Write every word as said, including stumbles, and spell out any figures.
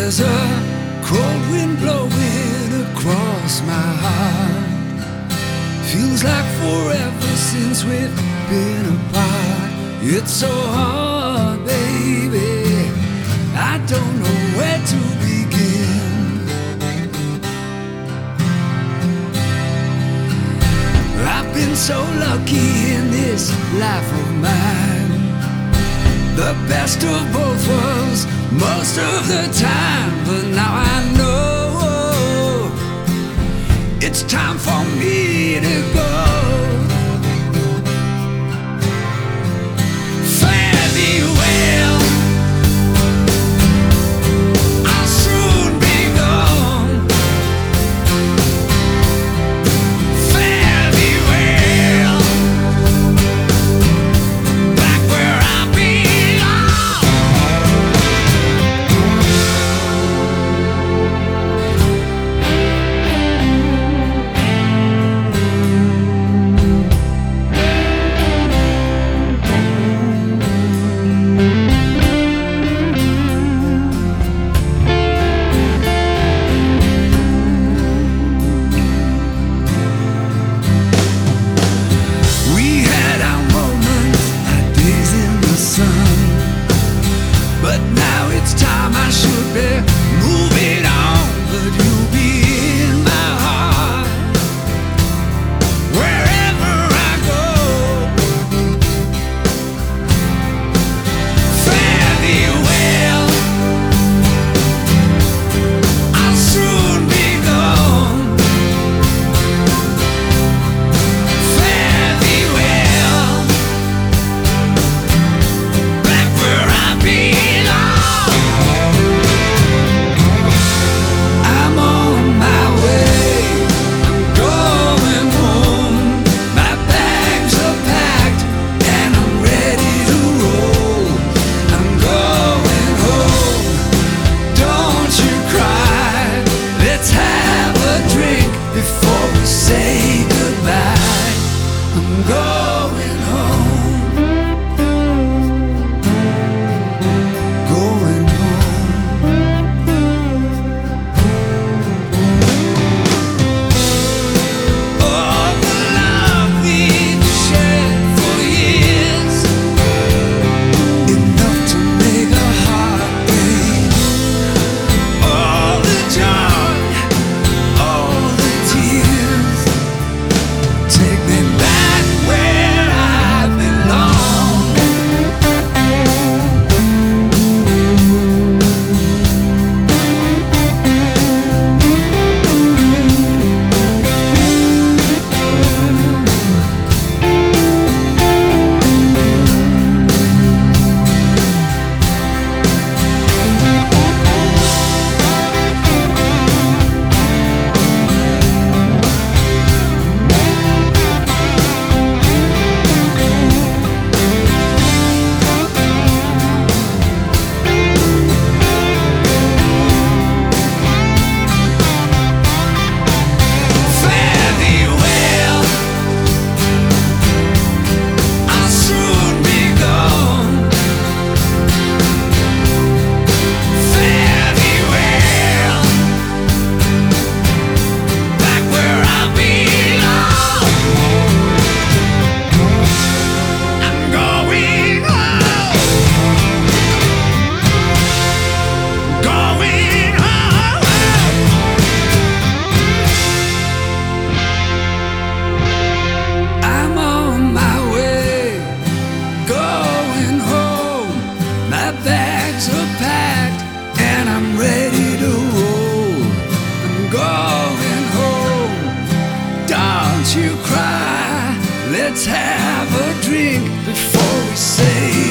There's a cold wind blowing across my heart. Feels like forever since we've been apart. It's so hard, baby, I don't know where to begin. I've been so lucky in this life of mine. The best of both worlds most of the time. But now I know it's time for me to go. Fare thee well, I'll soon be gone. Fare thee well, back where I belong. But now it's time I should be moving on. But you'll be in my heart wherever I go. Fare thee well, I'll soon be gone. Fare thee well, back where I belong. I'm on my way, I'm going home. My bags are packed and I'm ready to roll. I'm going home, don't you cry. Let's have a drink before we say goodbye. I'm going home, going home. All the love we've shared for years, enough to make a heart break. All the joy, all the tears, take me back where I belong. Fare thee well, I'll soon be gone. Fare thee well, back where I belong. I'm going home, going home. I'm on my way, going home. My bags are packed and I'm ready to roll. I'm going home, don't you cry. Let's have a drink before we say